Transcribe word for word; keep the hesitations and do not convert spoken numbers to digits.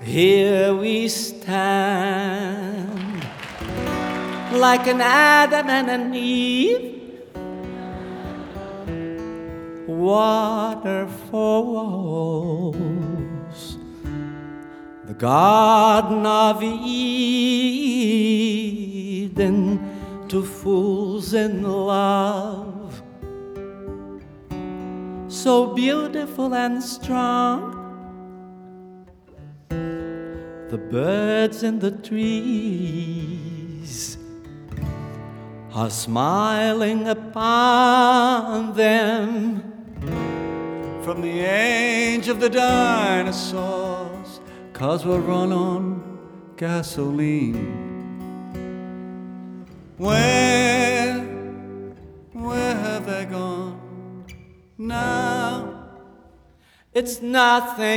Here we stand like an Adam and an Eve, waterfalls, the Garden of Eden, to fools in love, so beautiful and strong. The birds in the trees are smiling upon them. From the age of the dinosaurs, 'cause we're run on gasoline. Where, where have they gone now? It's nothing